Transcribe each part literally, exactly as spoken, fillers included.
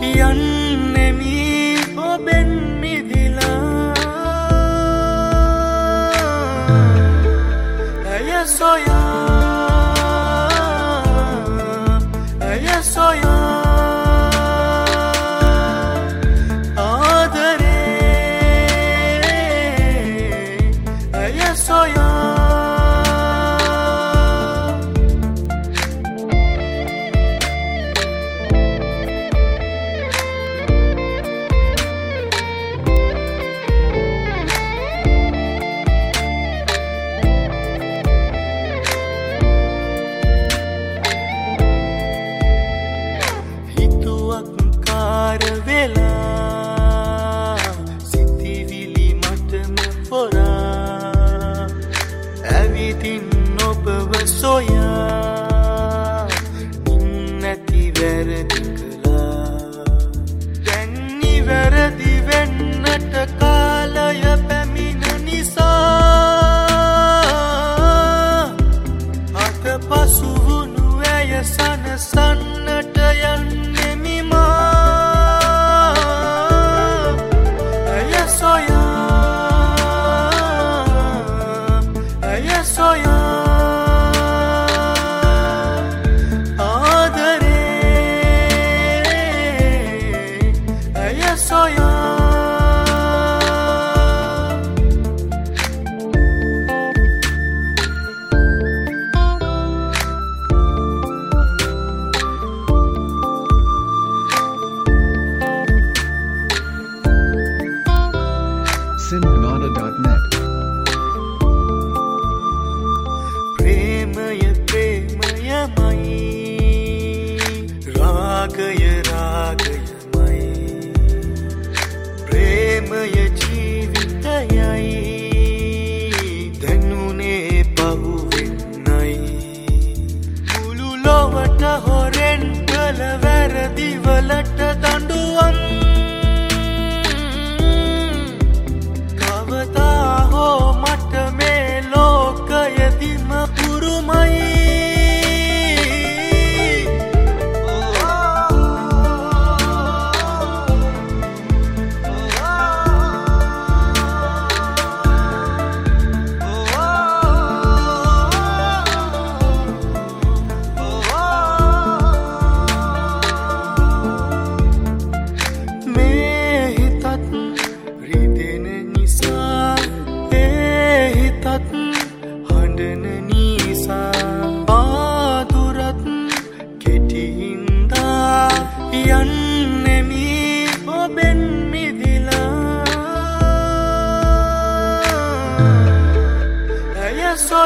යන්නෙමි ඔබෙන් මිදිලා ඇය සොයා ඇය සොයා ආදරේ ඇය සොයා වෙලා සිතිවිලි මටම පොරා ඇවිදින් ඔබව සොයා නැති වැරදි කළා දැන් නිවැරදි වෙන්නට කාලය පැමිණ නිසා අත පසු වුණු ඇය සනසන්නට යන්නෙමි මා Sinhanada dot net ප්‍රේමය ප්‍රේමයමයි රාගය රාගයමයි ප්‍රේමය ජීවිතයයි දැනුනේ පහුවෙන්නයි මුළු ලොවට හොරෙන් කළ වැරදිවලට දඬුවම් මට මේ ලෝකයදිම පුරුමයි මේ හිතත් රිදෙන නිසා හඬන නිසා ආදුරත් කෙටිහින්දා යන්නෙමි ඔබෙන් මිදිලා ඇය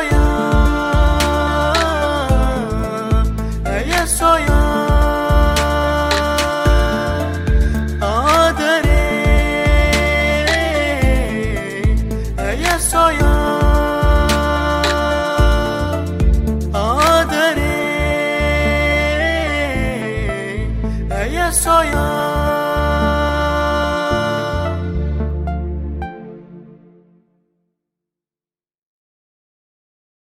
සොයා ඇය සොයා ආදරේ ඇය සොයා soy yo.